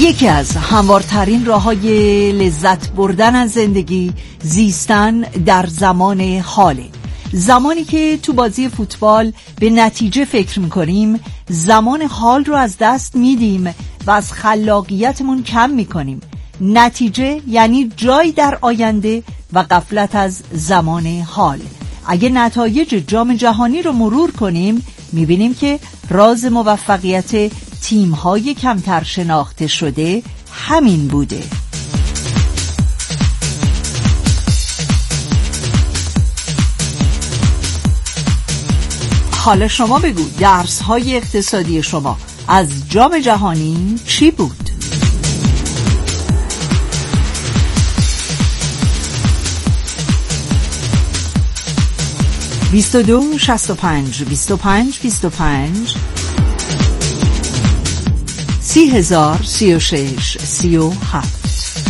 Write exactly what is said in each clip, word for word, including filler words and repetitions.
یکی از هموارترین راه‌های لذت بردن از زندگی زیستن در زمان حاله. زمانی که تو بازی فوتبال به نتیجه فکر میکنیم، زمان حال رو از دست میدیم و از خلاقیتمون کم میکنیم. نتیجه یعنی جای در آینده و غفلت از زمان حال. اگه نتایج جام جهانی رو مرور کنیم، میبینیم که راز موفقیت تیم‌های کمتر شناخته شده همین بوده. حالا شما بگو درس‌های اقتصادی شما از جام جهانی چی بود؟ بیست و دو شصت و پنج بیست و پنج بیست و پنج سی هزار سی و شش سی و هفت.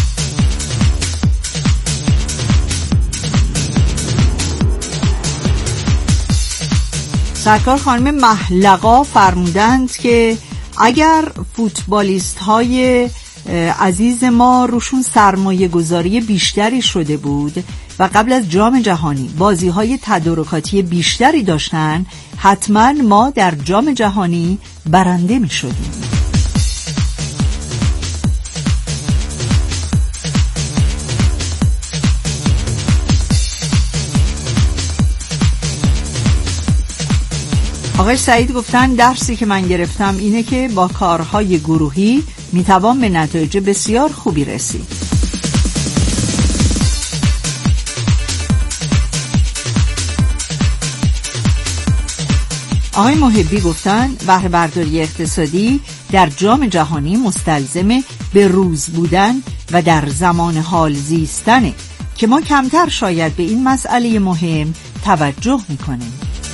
سرکار خانم محلقا فرمودند که اگر فوتبالیست های عزیز ما روشون سرمایه گذاری بیشتری شده بود و قبل از جام جهانی بازی های تدارکاتی بیشتری داشتن، حتما ما در جام جهانی برنده می شدیم. آقای سعید گفتن درسی که من گرفتم اینه که با کارهای گروهی میتوان به نتایج بسیار خوبی رسید. آقای محبی گفتن بهره برداری اقتصادی در جام جهانی مستلزم به روز بودن و در زمان حال زیستنه که ما کمتر شاید به این مسئله مهم توجه میکنیم.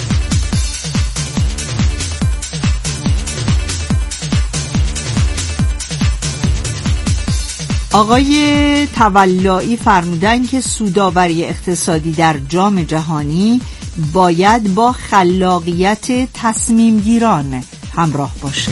آقای تولایی فرمودن که سودآوری اقتصادی در جام جهانی باید با خلاقیت تصمیم گیران همراه باشه.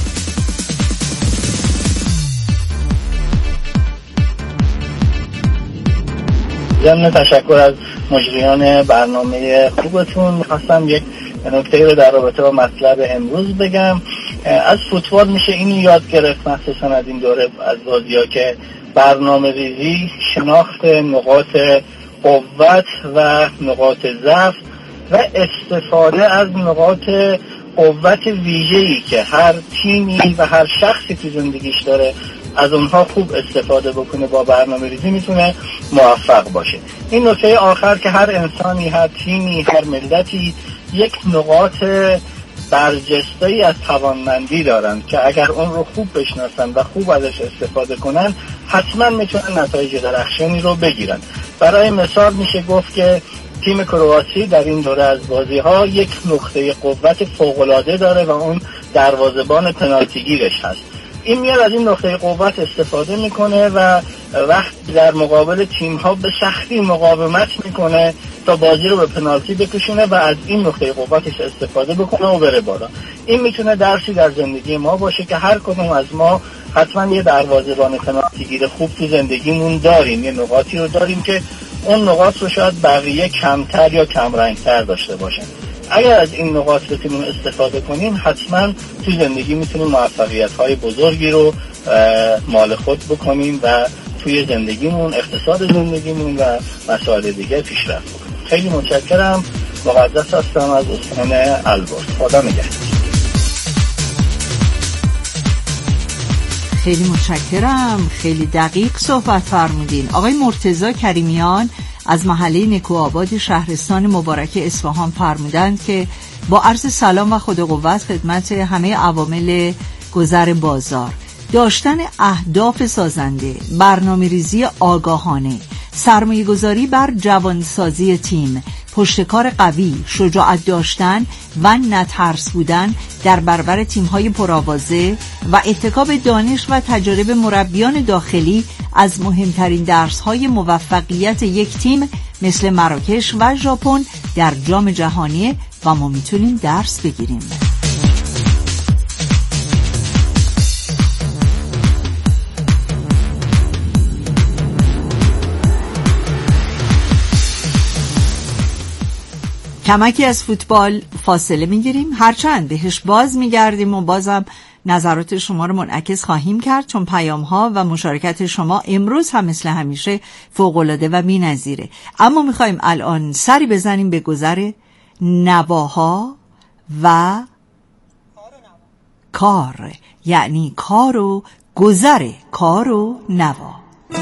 ضمن تشکر از مجریان برنامه خوبتون، می‌خواستم یک نکته رو در رابطه با مطلب امروز بگم. از فوتبال میشه اینو یاد گرفت، مخصوصا از این دوره از بازی‌ها، که برنامه ریزی، شناخت نقاط قوت و نقاط ضعف و استفاده از نقاط قوت ویژه‌ای که هر تیمی و هر شخصی تو زندگیش داره، از اونها خوب استفاده بکنه، با برنامه ریزی میتونه موفق باشه. این نکته آخر که هر انسانی، هر تیمی، هر ملتی یک نقاط برجسته‌ای از توانمندی دارن که اگر اون رو خوب بشناسن و خوب ازش استفاده کنن، حتما میتونن نتایج درخشانی رو بگیرن. برای مثال میشه گفت که تیم کرواسی در این دوره از بازی‌ها یک نقطه قوت فوق‌العاده داره و اون دروازه‌بان پنالتی گیرش هست. این میاد از این نقطه قوت استفاده میکنه و وقتی در مقابل تیم‌ها به سختی مقاومت میکنه تا بازی رو به پنالتی بکشونه و از این نقطه قوتش استفاده بکنه و بره بالا. این میتونه درسی در زندگی ما باشه که هر کدوم از ما حتما یه دروازه‌بان پنالتی گیر خوب تو زندگیمون داریم، یه نقاطی رو داریم که اون نقاط رو شاید بقیه کمتر یا کمرنگتر داشته باشن. اگر از این نقاط بتونیم استفاده کنیم، حتما تو زندگی میتونیم موفقیت‌های بزرگی رو مال خود بکنیم و توی زندگیمون، اقتصاد زندگیمون و مسائل دیگه پیشرفت بکنیم. خیلی متشکرم. مقدس هستم از استان البرز. خدا نگهدار. خیلی متشکرم. خیلی دقیق صحبت فرمودین. آقای مرتضی کریمیان از محله نکوآباد شهرستان مبارک اصفهان فرمودند که با عرض سلام و خدا قوت خدمت همه عوامل گذر بازار، داشتن اهداف سازنده، برنامه ریزی آگاهانه، سرمایه گذاری بر جوانسازی تیم، پشتکار قوی، شجاعت داشتن و نترس بودن در برابر تیم‌های پرآوازه و اتکا به دانش و تجارب مربیان داخلی از مهمترین درس‌های موفقیت یک تیم مثل مراکش و ژاپن در جام جهانی و ما میتونیم درس بگیریم. کمکی از فوتبال فاصله میگیریم، هرچند بهش باز میگردیم و بازم نظرات شما رو منعکس خواهیم کرد، چون پیام ها و مشارکت شما امروز هم مثل همیشه فوق‌العاده و بی‌نظیره. اما میخوایم الان سری بزنیم به گذر نواها و کار، یعنی کار و گذر کار و نوا.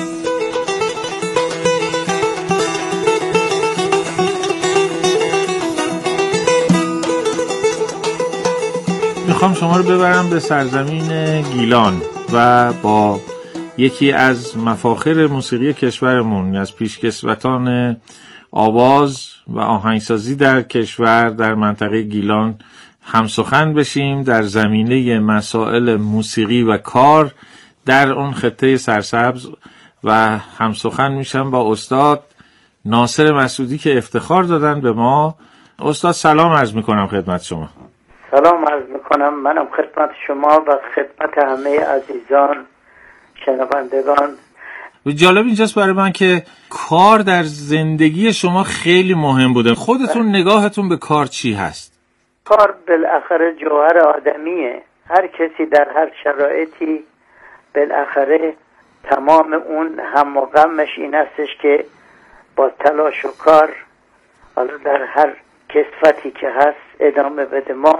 میخوام شما رو ببرم به سرزمین گیلان و با یکی از مفاخر موسیقی کشورمون، از پیشکسوتان آواز و آهنگسازی در کشور در منطقه گیلان همسخن بشیم در زمینه مسائل موسیقی و کار در اون خطه سرسبز و همسخن میشم با استاد ناصر مسعودی که افتخار دادن به ما. استاد سلام عرض میکنم خدمت شما. سلام عرض میکنم منم خدمت شما و خدمت همه عزیزان شنوندگان. جالب اینجاست برای من که کار در زندگی شما خیلی مهم بوده. خودتون نگاهتون به کار چی هست؟ کار بالاخره جوهر آدمیه. هر کسی در هر شرایطی بالاخره تمام اون هم و غمش این هستش که با تلاش و کار حالا در هر کسفتی که هست ادامه بده. ما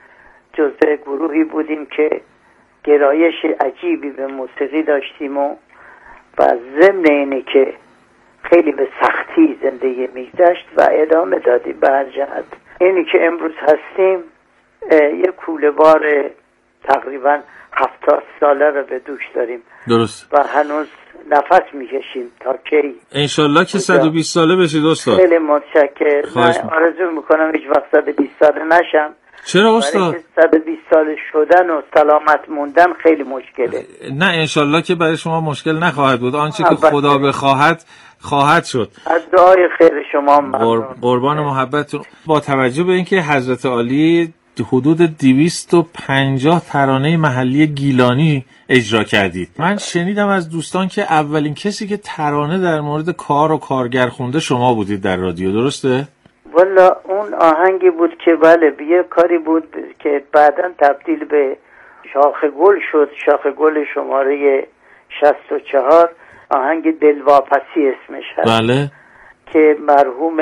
جزء گروهی بودیم که گرایش عجیبی به موسیقی داشتیم و و ضمن اینه که خیلی به سختی زندگی میگذشت و ادامه دادیم به هر جهت. اینی که امروز هستیم یک کوله بار تقریبا هفتاد ساله رو به دوش داریم. درست. و هنوز نفس میکشیم تا کی انشالله که صد و بیست ساله بشید استاد. خیلی متشکرم. آرزو میکنم هیچ وقت صد و بیست ساله نشم. چرا استاد؟ صد و بیست سال شدن و سلامت موندن خیلی مشکله. نه انشالله که برای شما مشکل نخواهد بود. آنچه که خدا بخواهد خواهد شد. از دعای خیر شما ممنون. قربان محبتتون. با توجه به اینکه حضرت عالی حدود دویست و پنجاه ترانه محلی گیلانی اجرا کردید. من شنیدم از دوستان که اولین کسی که ترانه در مورد کار و کارگر خونده شما بودید در رادیو، درسته؟ والا اون آهنگی بود که بله یه کاری بود که بعداً تبدیل به شاخ گل شد. شاخ گل شماره شصت و چهار، آهنگ دلواپسی اسمش هست. بله. که مرحوم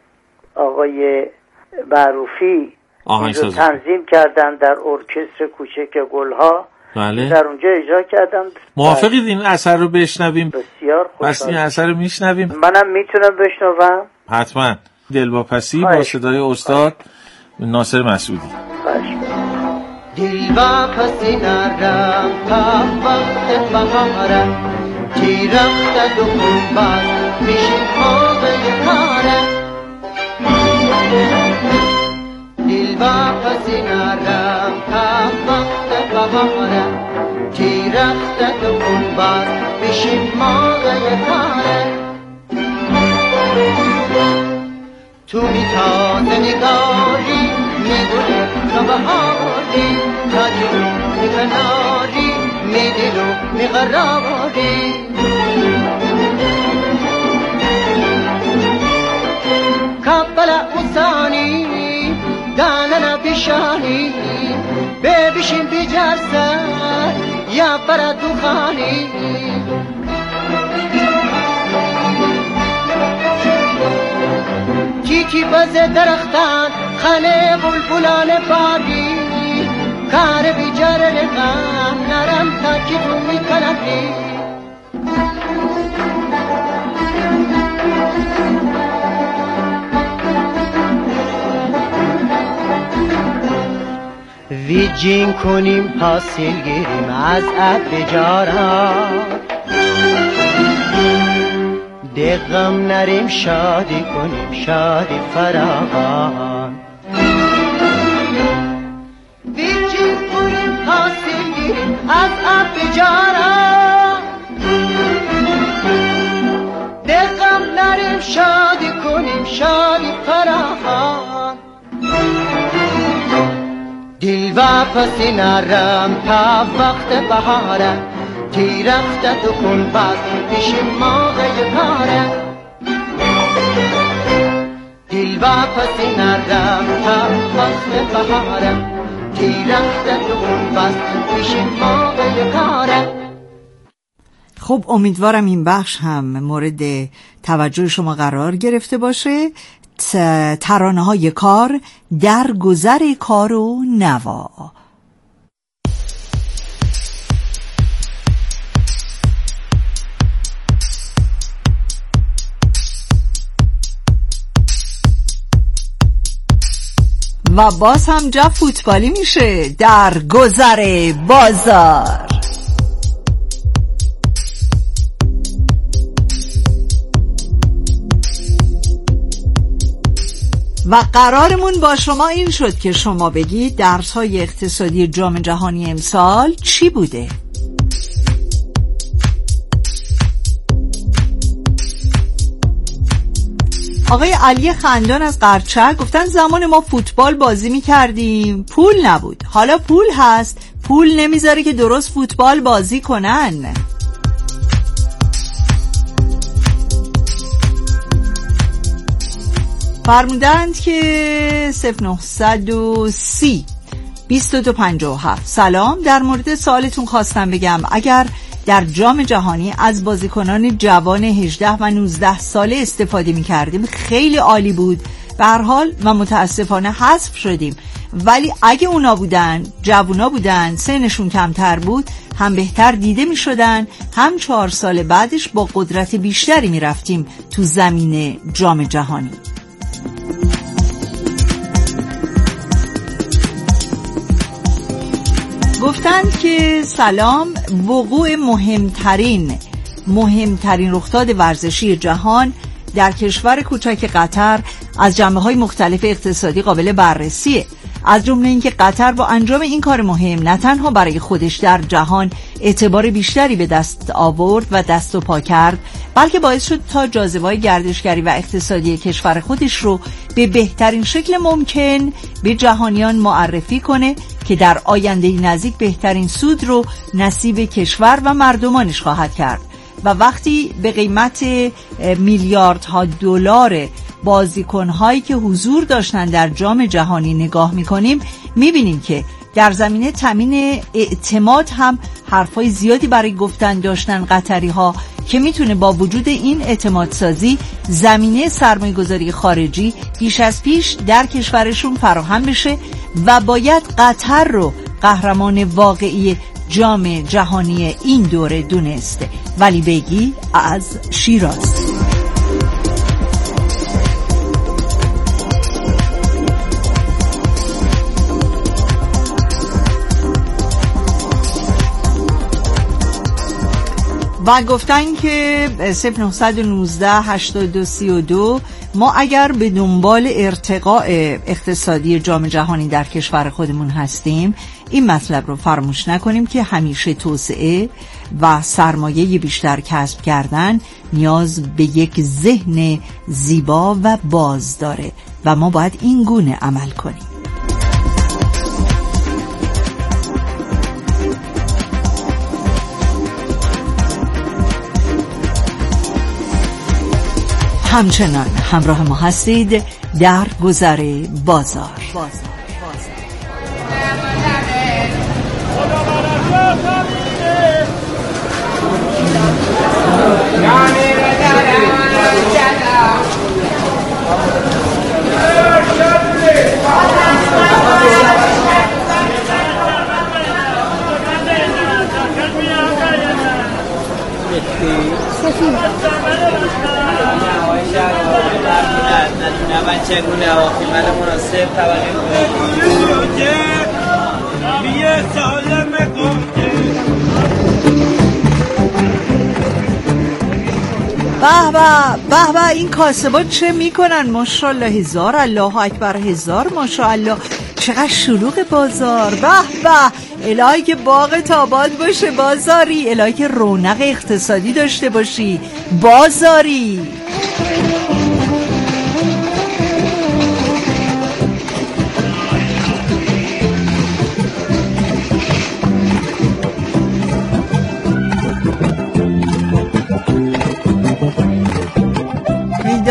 آقای معروفی آهنگساز تنظیم کردن در ارکستر کوچک گلها. بله. در اونجا اجرا کردن. موافقید این اثر رو بشنویم؟ بسیار خوشحال. بس این اثر رو میشنویم؟ منم میتونم بشنوم؟ حتما. دلواپسی با صدای استاد ناصر مسعودی. دلواپسی نرم تا وقت بهارم، تیرخت دو باز میشیم موقع کارم. دلواپسی نرم تا وقت بهارم، تیرخت دو باز میشیم موقع کارم. تو می تازه نگاری میگولی رو بهاری، تا جلو می کناری می دلو می قراری. کبل اوسانی داننا پیشانی، ببیشیم بیجرسه یا برا دوخانی. تیکی بز درختان خانه بلبلان بادی، کار بیجار رقم نرم تا که تو می کندی. وی جین کنیم حاصل گیریم از عب جاران، دقم نریم شادی کنیم شادی فراغان. بیچین کنیم حاصل گیریم از عب جاران، دقم نریم شادی کنیم شادی فراغان. دلواپسی نرم تا وقت بهارم، تیرخت تو کن باز پیش موقع کاره. دل واپس نردم تا فصل بهارم تیرختتون بس پیش موقع کارم. خب امیدوارم این بخش هم مورد توجه شما قرار گرفته باشه. ترانه های کار در گذر کار و نوا. و باز هم جا فوتبالی میشه در گذر بازار. و قرارمون با شما این شد که شما بگید درس‌های اقتصادی جام جهانی امسال چی بوده؟ آقای علی خندان از قرچک گفتن زمان ما فوتبال بازی می کردیم، پول نبود، حالا پول هست، پول نمیذاره که درست فوتبال بازی کنن. فرمودند که صفر نهصد و سی بیست و دو پنجاه و هفت. سلام، در مورد سوالتون خواستم بگم اگر در جام جهانی از بازیکنان جوان هجده و نوزده ساله استفاده می کردیم خیلی عالی بود. به هر حال و متاسفانه حذف شدیم، ولی اگه اونا بودن، جوونا بودن، سنشون کمتر بود، هم بهتر دیده می شدن، هم چهار سال بعدش با قدرت بیشتری می رفتیم تو زمین جام جهانی. گفتند که سلام، وقوع مهمترین مهمترین رخداد ورزشی جهان در کشور کوچک قطر از جنبه‌های مختلف اقتصادی قابل بررسیه، از جمله اینکه قطر با انجام این کار مهم نه تنها برای خودش در جهان اعتبار بیشتری به دست آورد و دست و پا کرد، بلکه باعث شد تا جاذبه‌های گردشگری و اقتصادی کشور خودش رو به بهترین شکل ممکن به جهانیان معرفی کنه که در آینده نزدیک بهترین سود رو نصیب کشور و مردمانش خواهد کرد. و وقتی به قیمت میلیاردها دلار بازیکن‌هایی که حضور داشتن در جام جهانی نگاه می‌کنیم، می‌بینیم که در زمینه تامین اعتماد هم حرفای زیادی برای گفتن داشتن قطری‌ها که میتونه با وجود این اعتماد سازی زمینه سرمایه‌گذاری خارجی بیش از پیش در کشورشون فراهم بشه و باید قطر رو قهرمان واقعی جام جهانی این دوره دونسته. ولی بگی از شیراز. و گفتن که صفر نهصد و نوزده هشتاد و سی و دو ما اگر به دنبال ارتقاء اقتصادی جام جهانی در کشور خودمون هستیم، این مطلب رو فراموش نکنیم که همیشه توسعه و سرمایه بیشتر کسب کردن نیاز به یک ذهن زیبا و باز داره و ما باید این گونه عمل کنیم. همچنان همراه ما هستید در گذر بازار. بازار. من چگونه قیمت مناسب توانیم به به به به، این کاسبا چه میکنن؟ ماشاءالله، هزار الله اکبر، هزار ماشاءالله، چقدر شلوغ بازار. به به، الهی که باغت آباد باشه بازاری، الهی که رونق اقتصادی داشته باشی بازاری.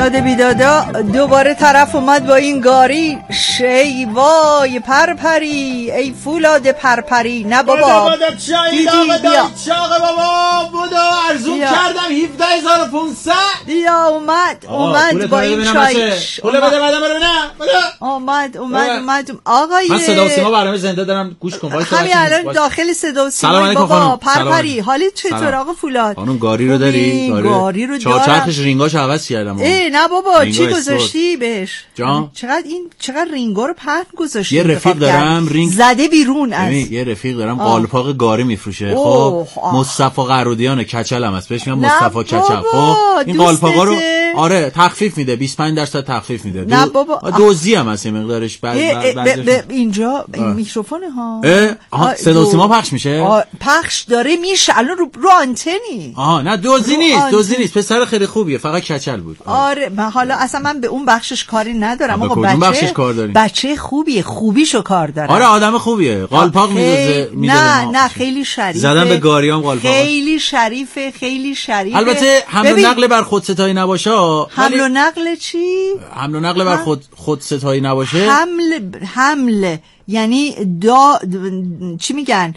داده بیدادا دوباره طرف اومد با این گاری. شی وای پرپری، ای فولاد پرپری. نه بابا دیدی بیا چاقه بابا بودو ارزون کردم هفده هزار و پونصد. بیا اومد اومد با این چایش. پوله بده بده ببینم. اومد اومد اومد آقای من صدا و سیما برنامه زنده دارم گوش کن. وایس همین الان داخل صدا و سیما. بابا پرپری حالت چطور آقا فولاد؟ خانم گاری رو داری؟ گاری رو دارم. چارچرخش رینگاش عوض کردم. ای نه بابا چی گذاشتی بهش؟ جان چقدر این چقدر رینگا رو پهن گذاشتی؟ یه رفیق دارم رینگ زده بیرون از یه رفیق دارم قالپاق گاری میفروشه. خب مصطفی قرودیان کچلم است بهش میگم مصطفی کچل. خب این قالپاقا رو آره تخفیف میده بیست و پنج درصد تخفیف میده. نه بابا دوزی هم هست مقدارش. بعد اینجا این میکروفون ها صدا و سیما پخش میشه. پخش داره میشه الان رو رو آنتنی. آها نه دوزی نیست دوزی نیست پسر خیلی خوبیه فقط کچل بود. آره من حالا اصلا من به اون بخشش کاری ندارم. آقا بچه بخشش کار داریم. بچه خوبیه خوبیشو کار داره. آره آدم خوبیه. قالپاق میذاره نه نه خیلی شریفه. زدن به گاریام قالپاق خیلی شریفه خیلی شریفه. البته حمل و نقل بر خودستایی نباشه. حمل و نقل چی؟ حمل و نقل بر خود خودستایی نباشه. حمل حمل یعنی دا چی میگن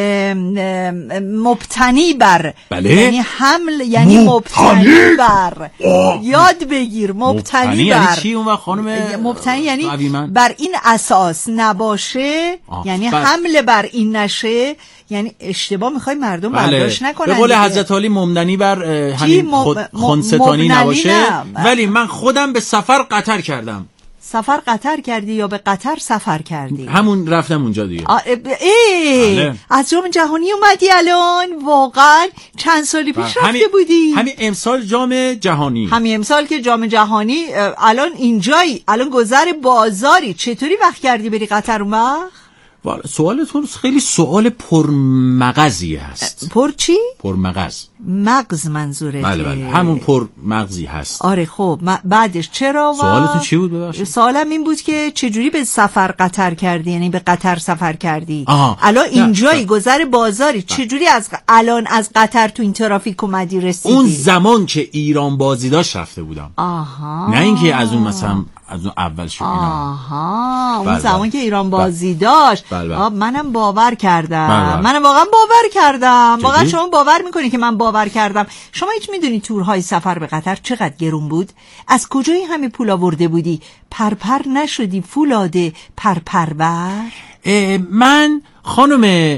مبتنی بر. بله؟ یعنی حمل یعنی مبتنی بر. یاد بگیر مبتنی, مبتنی بر یعنی چی اون خانم؟ مبتنی یعنی بر این اساس نباشه. آه. یعنی بر. حمل بر این نشه یعنی اشتباه میخوای مردم بله. برداشت نکنن. به قول حضرت علی ممدنی بر همین خود خونستانی نباشه نه. ولی من خودم به سفر قطر کردم. سفر قطر کردی یا به قطر سفر کردی؟ همون رفتم اونجا دیگه. ای از جام جهانی اومدی الان؟ واقعا چند سالی پیش رفته همی... بودی؟ همین امسال جام جهانی. همین امسال که جام جهانی الان اینجایی الان گذر بازاری. چطوری وقت کردی بری قطر اون وقت؟ سوالتون خیلی سوال پرمغزی هست. پر چی؟ پرمغز. مغز منظورته؟ بله بله همون پرمغزی هست. آره خب بعدش چرا؟ سوالتون چی بود ببخشید؟ سوالم این بود که چجوری به سفر قطر کردی، یعنی به قطر سفر کردی. آها. الان اینجایی گذر بازاری چجوری از الان از قطر تو این ترافیک اومدی رسیدی؟ اون زمان که ایران بازی داشت رفته بودم. آها. نه اینکه از اون مثلا از اون اول شد. آها اون بل زمان بل. که ایران بازی داشت. بل بل. آب منم باور کردم. بل بل. منم واقعا باور کردم. واقعا شما باور میکنی که من باور کردم؟ شما هیچ میدونی تورهای سفر به قطر چقدر گرون بود؟ از کجایی همه پول آورده بودی؟ پرپر نشدی فولاده پرپرور؟ من خانم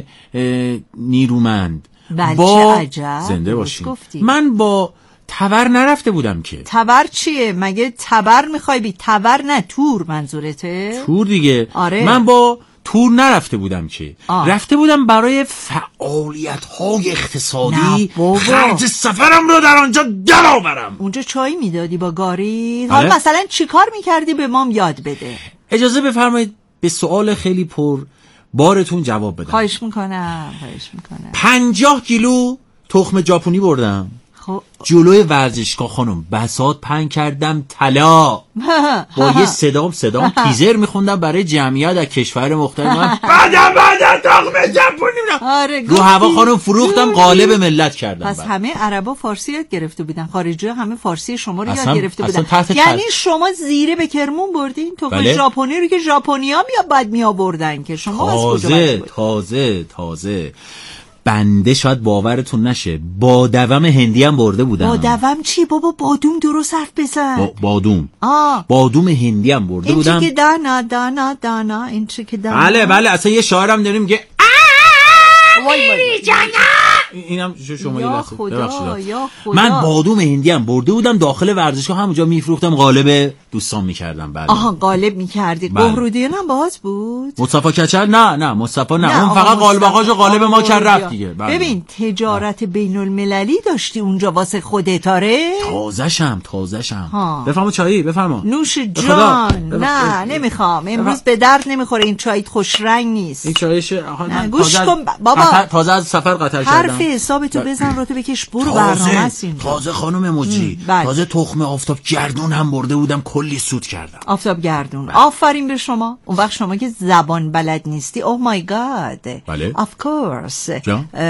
نیرومند بله با عجب. زنده باشین. من با تبر نرفته بودم که. تبر چیه؟ مگه تبر میخوای بی؟ تبر نه تور منظورته؟ تور دیگه. آره. من با تور نرفته بودم که. آه. رفته بودم برای فعالیت های اقتصادی خرج سفرم رو در آنجا درآورم. اونجا چای میدادی با گاری؟ حالا مثلا چی کار میکردی به مام یاد بده. اجازه بفرمایید به سوال خیلی پر بارتون جواب بدم. خواهش میکنم خواهش میکنم. پنجاه کیلو تخم ژاپنی بردم. خب جلوی ورزشگاه خانم بساط پهن کردم طلا. با یه صدام صدام تیزر میخوندم برای جمعیت از کشور مختلف. من بعد بعد تخم ژاپنی آره رو هوا خانم فروختم قالب ملت کردم. پس همه عربا فارسی یاد گرفته بودن، خارجی همه فارسی شما رو یاد گرفته بودن. یعنی شما زیره به کرمون بردین تخم بله؟ ژاپنی رو که ژاپنیا می بعد می آوردن که شما تازه تازه تازه بنده شاید باورتون نشه با دوام هندی هم برده بودم. با دوام چی بابا؟ بادوم درست حرف بزن. با بادوم آه. بادوم هندی هم برده این بودم. این چی که دانا دانا دانا این چی که دانا. بله بله اصلا یه شاعرم داریم که وای وای جانا اینم شما یه لحظه ببخشید. من بادوم هندی هم برده بودم داخل ورزشگاه همونجا میفروختم قالب دوستان میکردم. بله آها قالب میکردی. گهرودیان هم باز بود؟ مصطفی کچل نه نه مصطفی نه, نه اون فقط قالباقاشو قالب ما کرد رفت دیگه. بله. ببین تجارت بین المللی داشتی اونجا واسه خودت. آره تازه‌شم تازه‌شم. بفرما چایی بفرما. نوش جان. نه نمیخوام امروز به درد نمیخوره این چایت خوش رنگ نیست. این چایش گوش کن بابا تازه از سفر قطر کردم. حسابتو بزن رو تو بکش برو برنامه است اینجا. تازه خانم مجری تازه تخم آفتاب گردون هم برده بودم کلی سود کردم. آفتاب گردون آفرین به شما. اون وقت شما که زبان بلد نیستی oh my god بله of course um,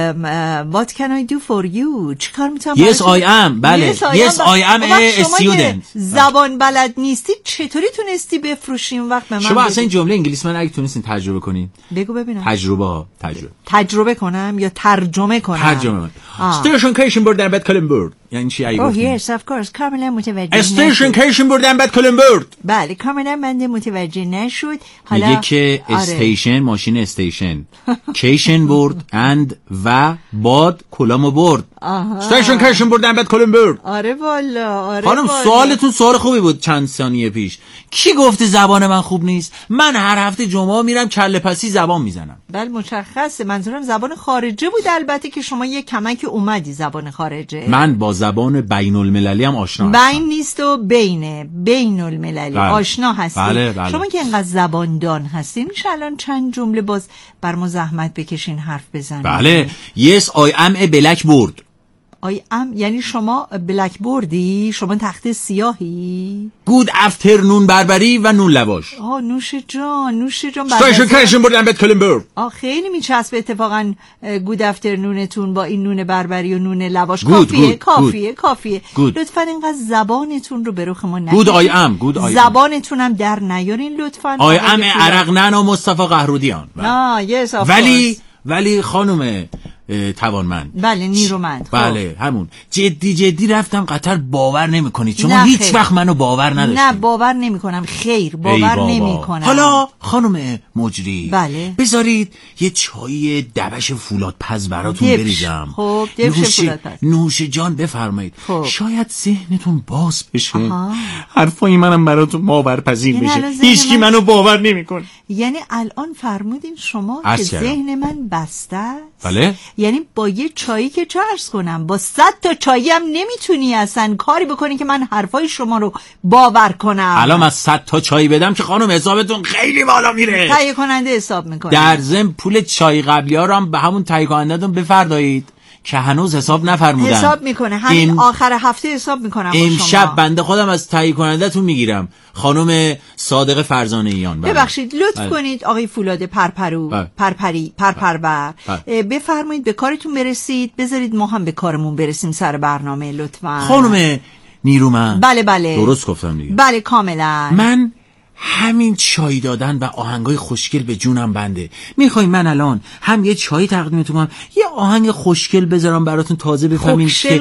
uh, what can I do for you چیکار میتونم yes I am بله yes I am a student. زبان بلد نیستی چطوری تونستی بفروشی اون وقت به من؟ شما اصلا این جمله انگلیسی من اگه تونستین تجربه کنین بگو ببینم. تجربه ها تجربه تجربه کنم یا ترجمه کنم؟ ترجمه. استیشن کیشن بردن بعد کلم برد یعنی چی اگه گفتین؟ oh yes of course کاملا متوجه. استیشن کیشن بردن بعد کلم برد. بله کاملا من متوجه نشد. حالا میگه که استیشن ماشین استیشن کیشن برد اند و باد کلامو برد. استیشن کیشن بردن بعد کلم برد. آره والا آره خانم سوالتون سوال خوبی بود چند ثانیه پیش. کی گفته زبان من خوب نیست؟ من هر هفته جمعه میرم کله پسی زبان میزنم. بله مشخصه منظورم زبان خارجه بود. البته که شما یه کمک اومدی زبان خارجه. من با زبان بین المللی هم آشنا هستم. بین نیست و بینه بین المللی بله. آشنا هستی. بله بله. شما که اینقدر زبان دان هستین میشه الان چند جمله باز بر ما زحمت بکشین حرف بزنید. بله yes I am a blackboard. آی ام یعنی شما بلک بوردی؟ شما تخت سیاهی؟ گود افترنون بربری و نون لواش. آه نوش جان نوش جان. استیشن کیشن بردن بعد کلم برد. آه خیلی میچسبه اتفاقا گود افترنونتون با این نون بربری و نون لواش. good, کافیه good, کافیه good. کافیه good. لطفاً اینقدر زبانتون رو به رخ ما نکشید. گود آی ام گود آی زبانتون هم در نیارین لطفاً. آی ام عرقنن و مصطفی قهرودیان. نه یس ولی ولی خانم توانمند بله نیرومند بله همون جدی جدی رفتم قطر باور نمیکنید شما هیچ وقت منو باور نداشتید. نه باور نمیکنم خیر باور نمیکنم. حالا خانم مجری بله بذارید یه چای دبش فولاد پز براتون دبش. بریزم. خب دبش فولاد پز نوش جان بفرمایید. خب. شاید ذهنتون باز بشه. آها. حرفای منم براتون باورپذیر یعنی بشه. هیچکی منو باور نمیکنه. یعنی الان فرمودین شما که ذهن من بسته است؟ بله یعنی با یه چایی که چه عرض کنم با صد تا چایی هم نمیتونی اصلا کاری بکنی که من حرفای شما رو باور کنم. الان از صد تا چایی بدم که خانم حسابتون خیلی بالا میره. تهیه کننده حساب میکنه. در ضمن پول چای قبلی ها رو هم به همون تهیه کننده‌تون بفرمایید که هنوز حساب نفرمودن. حساب میکنه همین ام... آخر هفته حساب میکنم. امشب بنده خودم از تهیه کننده‌تون میگیرم خانم صادق فرزانه‌ایان. ببخشید لطف بله. کنید آقای فولاد پرپرو بله. پرپری پرپربر بله. بفرمایید به کارتون برسید. بذارید ما هم به کارمون برسیم سر برنامه لطفاً. خانم نیرومند بله بله درست گفتم دیگه. بله کاملا. من همین چای دادن و آهنگای خوشگل به جونم بنده. میخوای من الان هم یه چای تقدیمتون کنم یه آهنگ خوشگل بذارم براتون تازه بفهمید که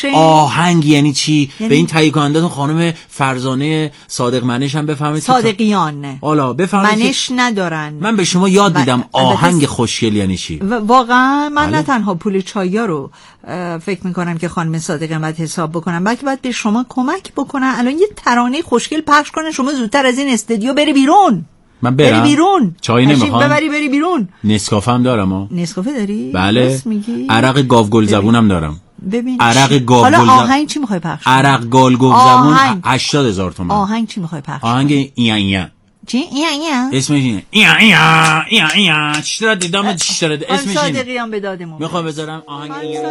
آهنگ یعنی چی. یعنی... به این تهیه کننده‌تون خانم فرزانه صادق منش هم بفهمید. صادقیان حالا بفهمید منش که... ندارن. من به شما یاد میدم ب... آهنگ خوشگل یعنی چی. و... واقعا من بله. نه تنها پول چایا رو فکر میکنم که خانم صادق باید حساب بکنم بلکه باید به شما کمک بکنم الان یه ترانه خوشگل پخش کنه شما زودتر از این استودیو بری بیرون. من برم بری بیرون چای نمیخوام ببری بری بیرون. نسکافه هم دارم ها. نسکافه داری؟ بله عرق گاوگل زبونم دارم. ببین عرق گاوگل حالا آهنگ چی میخوای پخش کنی؟ عرق گاوگل زبون هشتاد هزار تومان. آهنگ چی میخوای پخش کنی؟ آهنگ ایا ایا. چی ایا ایا؟ اسمش اینه ایا ایا ایا ایا چرا دیدم چرا اسمش اینه. صادقیان به دادمون میخوام بذارم آهنگ ایا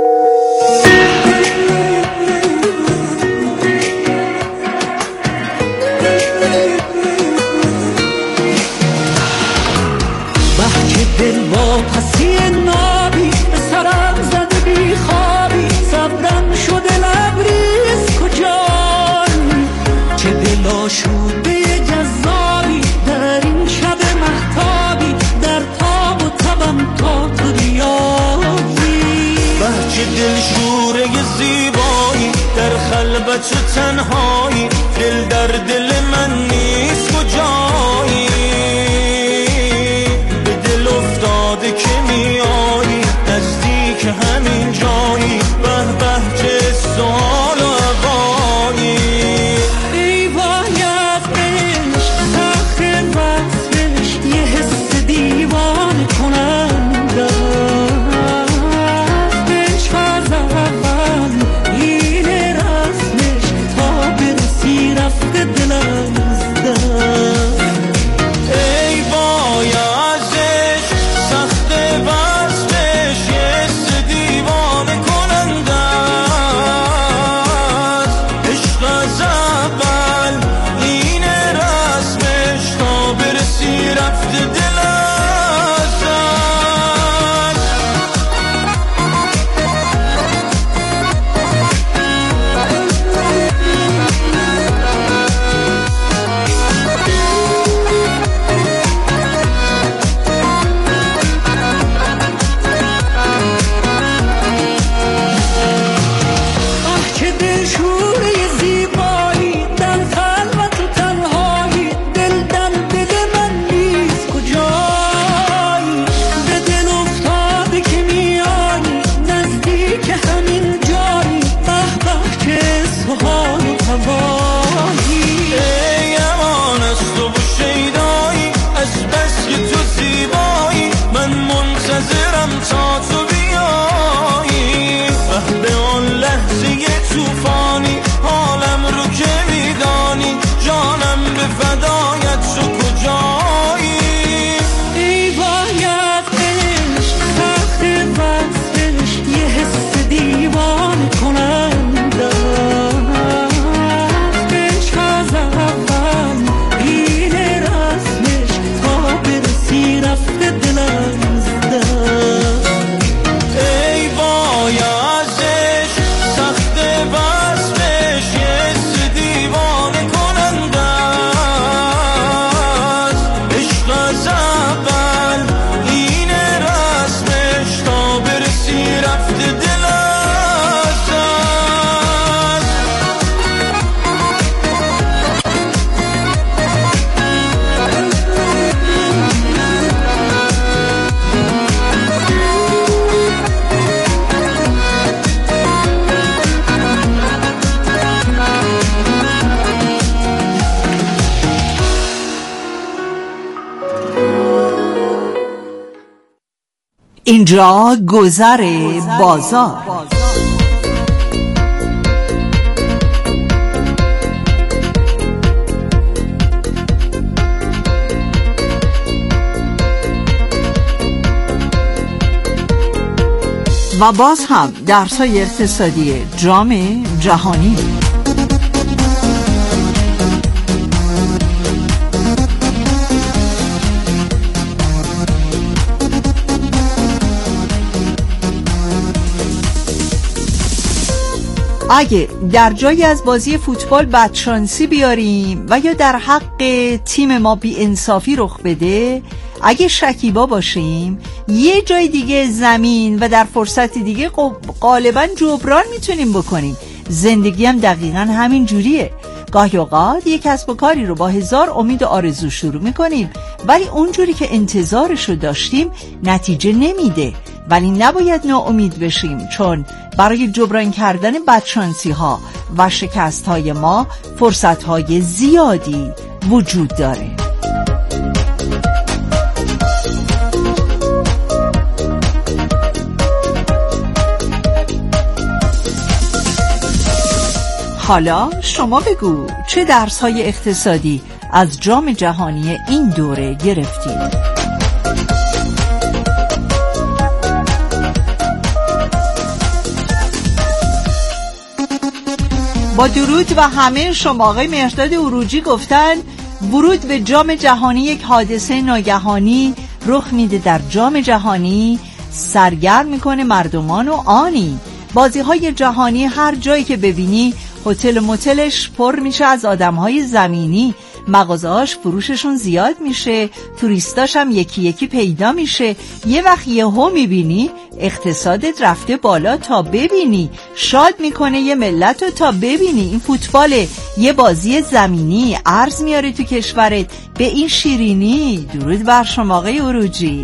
دل با پسی نابی به سرم زده بی خوابی صبرم شده لبریز کجایی چه دل آشوده جذابی در این شب مهتابی در تاب و تبم تا تو ریایی بهچه دل شوره زیبایی در خلبت و تنهایی دل در دل من نیست کجایی که میایی نزدیک همین جایی به به چه سوال و اقایی دیوانی از عشق سخت وصلش یه حس دیوانه کننده عشق از اول این رسمش تا به اینجا گذر بازار. و باز هم درس‌های اقتصادی جام جهانی. اگه در جایی از بازی فوتبال بدشانسی بیاریم و یا در حق تیم ما بی انصافی رخ بده، اگه شکیبا باشیم یه جای دیگه زمین و در فرصت دیگه غالبا جبران میتونیم بکنیم. زندگی هم دقیقا همین جوریه. گاهی اوقات یک کسب و کاری رو با هزار امید و آرزو شروع میکنیم، ولی اونجوری که انتظارشو داشتیم نتیجه نمیده. ولی نباید ناامید بشیم، چون برای جبران کردن بدشانسی ها و شکست های ما فرصت های زیادی وجود داره. حالا شما بگو چه درس های اقتصادی از جام جهانی این دوره گرفتید؟ با درود و همه شما. آقای مهرداد عروجی گفتن ورود به جام جهانی یک حادثه ناگهانی رخ میده در جام جهانی، سرگرم میکنه مردمان و آنی. بازی های جهانی هر جایی که ببینی هتل و موتلش پر میشه از آدمهای زمینی، مغازه‌هاش فروششون زیاد میشه، توریستاش هم یکی یکی پیدا میشه. یه وقت یهو میبینی اقتصادت رفته بالا تا ببینی، شاد میکنه یه ملت رو تا ببینی. این فوتباله، یه بازی زمینی ارز میاره تو کشورت به این شیرینی. درود بر شما آقای عروجی.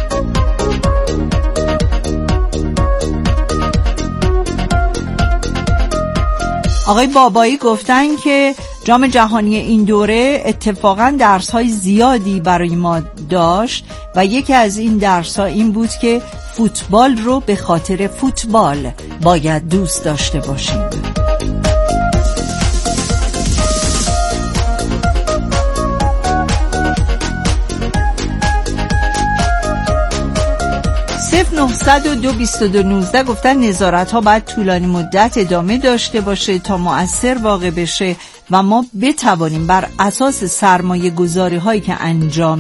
آقای بابایی گفتن که جام جهانی این دوره اتفاقاً درس‌های زیادی برای ما داشت و یکی از این درس‌ها این بود که فوتبال رو به خاطر فوتبال باید دوست داشته باشیم. نهصد و دو بیست و دو نوزده گفتن نظارت ها باید طولانی مدت ادامه داشته باشه تا مؤثر واقع بشه و ما بتوانیم بر اساس سرمایه گذاری هایی که انجام